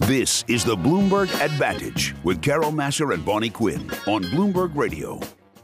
This is the Bloomberg Advantage with Carol Massar and Bonnie Quinn on Bloomberg Radio.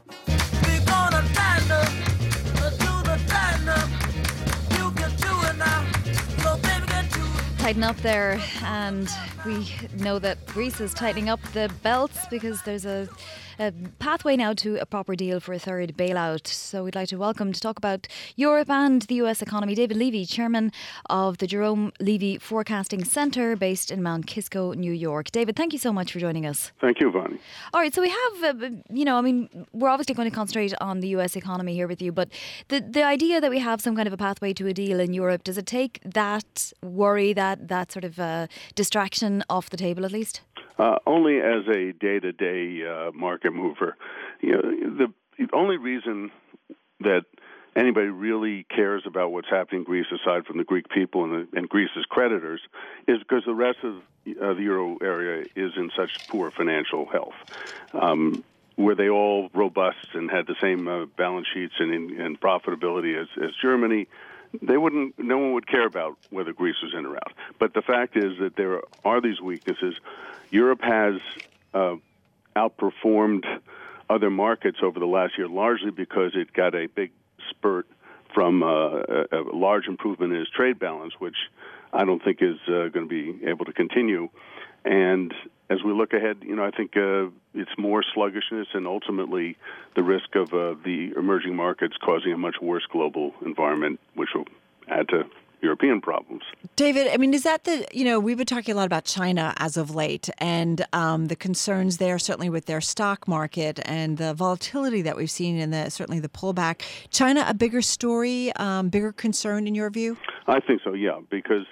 Tighten up there, and we know that Greece is tightening up the belts because there's a pathway now to a proper deal for a third bailout. So we'd like to welcome to talk about Europe and the US economy, David Levy, chairman of the Jerome Levy Forecasting Centre based in Mount Kisco, New York. David, thank you so much for joining us. Thank you, Bonnie. All right, so we have, we're obviously going to concentrate on the US economy here with you, but the idea that we have some kind of a pathway to a deal in Europe, does it take that worry, that sort of distraction off the table at least? Only as a day-to-day market mover. The only reason that anybody really cares about what's happening in Greece, aside from the Greek people and Greece's creditors, is because the rest of the euro area is in such poor financial health. Were they all robust and had the same balance sheets and profitability as Germany, no one would care about whether Greece was in or out. But the fact is that there are these weaknesses. Europe has outperformed other markets over the last year, largely because it got a big spurt from a large improvement in its trade balance, which I don't think is going to be able to continue. And as we look ahead, I think it's more sluggishness and ultimately the risk of the emerging markets causing a much worse global environment, which will add to European problems. David, is that we've been talking a lot about China as of late and the concerns there, certainly with their stock market and the volatility that we've seen and certainly the pullback. China, a bigger story, bigger concern in your view? I think so, yeah, because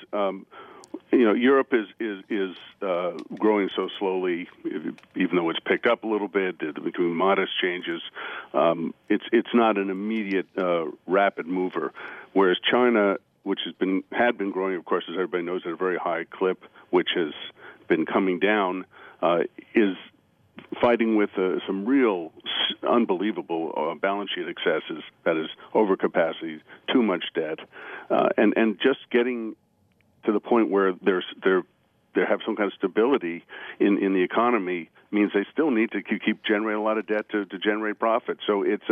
Europe is growing so slowly, even though it's picked up a little bit, between modest changes. It's not an immediate rapid mover, whereas China, which had been growing, of course, as everybody knows, at a very high clip, which has been coming down, is fighting with some real unbelievable balance sheet excesses, that is, overcapacity, too much debt, and just getting to the point where they have some kind of stability in the economy means they still need to keep generating a lot of debt to generate profit. So it's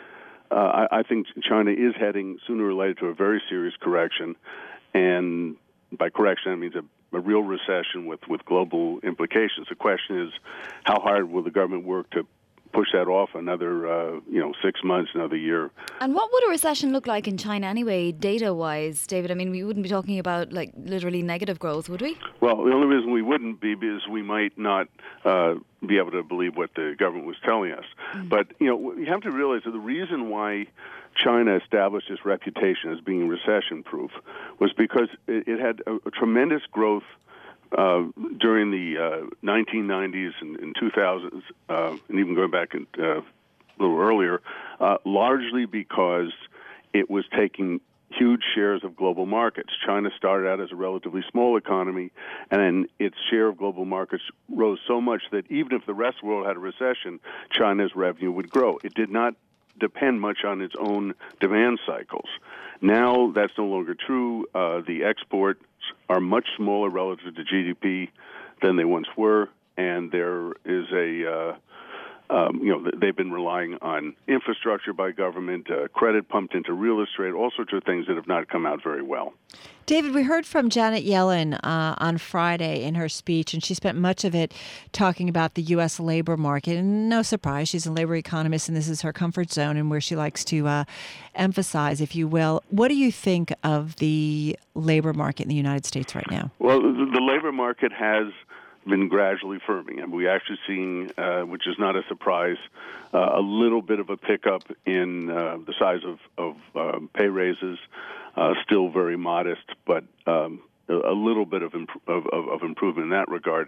I think China is heading sooner or later to a very serious correction, and by correction I mean a real recession with global implications. The question is, how hard will the government work to push that off another 6 months, another year. And what would a recession look like in China anyway, data-wise, David? We wouldn't be talking about literally negative growth, would we? Well, the only reason we wouldn't be is we might not be able to believe what the government was telling us. Mm-hmm. But, you have to realize that the reason why China established its reputation as being recession-proof was because it had a tremendous growth during the 1990s and 2000s, and even going back a little earlier, largely because it was taking huge shares of global markets. China started out as a relatively small economy, and then its share of global markets rose so much that even if the rest of the world had a recession, China's revenue would grow. It did not depend much on its own demand cycles. Now that's no longer true. The exports are much smaller relative to GDP than they once were, and there is they've been relying on infrastructure by government, credit pumped into real estate, all sorts of things that have not come out very well. David, we heard from Janet Yellen on Friday in her speech, and she spent much of it talking about the U.S. labor market. And no surprise, she's a labor economist, and this is her comfort zone and where she likes to emphasize, if you will. What do you think of the labor market in the United States right now? Well, the labor market has been gradually firming, and we actually seeing, which is not a surprise, a little bit of a pickup in the size of pay raises, still very modest, but a little bit of improvement in that regard.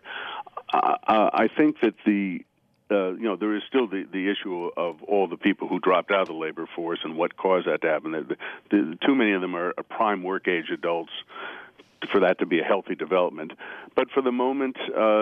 I think that there is still the issue of all the people who dropped out of the labor force and what caused that to happen. Too many of them are prime work age adults for that to be a healthy development. But for the moment,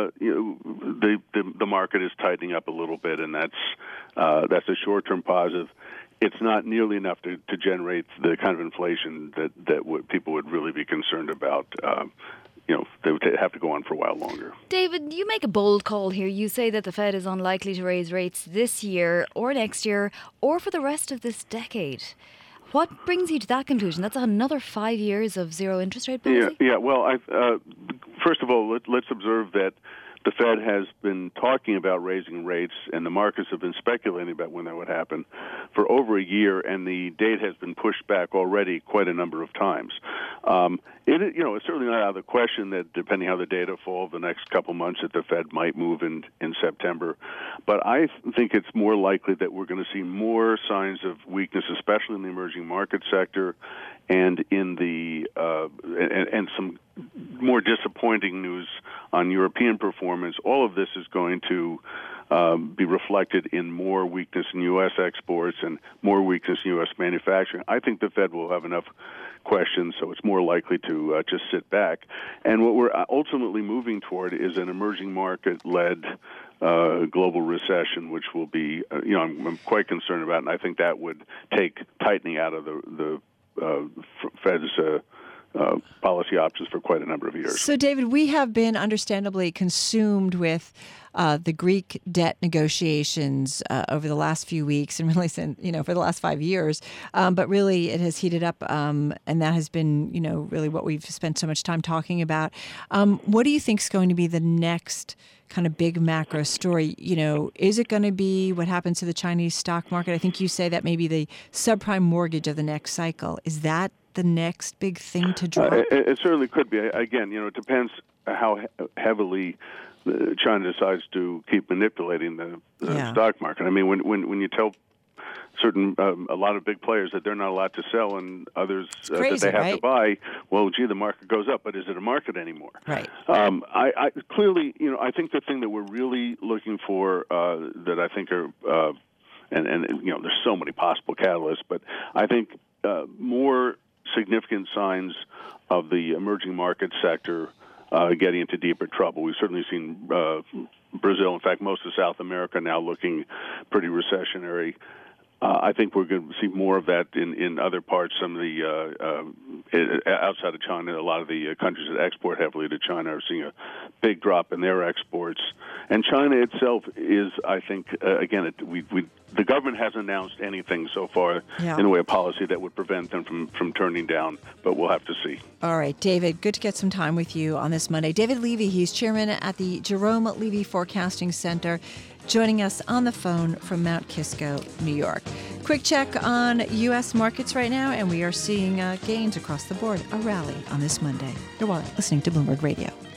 the market is tightening up a little bit, and that's a short-term positive. It's not nearly enough to generate the kind of inflation that people would really be concerned about. they would have to go on for a while longer. David, you make a bold call here. You say that the Fed is unlikely to raise rates this year or next year or for the rest of this decade. What brings you to that conclusion? That's another 5 years of zero interest rate policy? Yeah. Well, first of all, let's observe that the Fed has been talking about raising rates, and the markets have been speculating about when that would happen for over a year, and the date has been pushed back already quite a number of times. It's certainly not out of the question that, depending how the data fall the next couple months, that the Fed might move in September. But I think it's more likely that we're going to see more signs of weakness, especially in the emerging market sector, and in the and some more disappointing news on European performance. All of this is going to be reflected in more weakness in U.S. exports and more weakness in U.S. manufacturing. I think the Fed will have enough questions, so it's more likely to just sit back. And what we're ultimately moving toward is an emerging market-led global recession, which will be, I'm quite concerned about, and I think that would take tightening out of the Fed's policy options for quite a number of years. So, David, we have been understandably consumed with the Greek debt negotiations over the last few weeks, and really, for the last 5 years. But really, it has heated up, and that has been, really what we've spent so much time talking about. What do you think is going to be the next kind of big macro story? Is it going to be what happens to the Chinese stock market? I think you say that maybe the subprime mortgage of the next cycle. Is that the next big thing to drop? It certainly could be. Again, it depends how heavily China decides to keep manipulating the stock market. I mean, when you tell a lot of big players that they're not allowed to sell and others crazy, that they have right? to buy, well, the market goes up, but is it a market anymore? Right. I clearly, I think the thing that we're really looking for that I think are, and there's so many possible catalysts, but I think more significant signs of the emerging market sector getting into deeper trouble. We've certainly seen Brazil, in fact, most of South America now looking pretty recessionary. I think we're going to see more of that in other parts. Some of the outside of China, a lot of the countries that export heavily to China are seeing a big drop in their exports. And China itself is, I think, again, the government hasn't announced anything so far in the way of policy that would prevent them from turning down, but we'll have to see. All right, David, good to get some time with you on this Monday. David Levy, he's chairman at the Jerome Levy Forecasting Center, joining us on the phone from Mount Kisco, New York. Quick check on U.S. markets right now, and we are seeing gains across the board, a rally on this Monday. You're listening to Bloomberg Radio.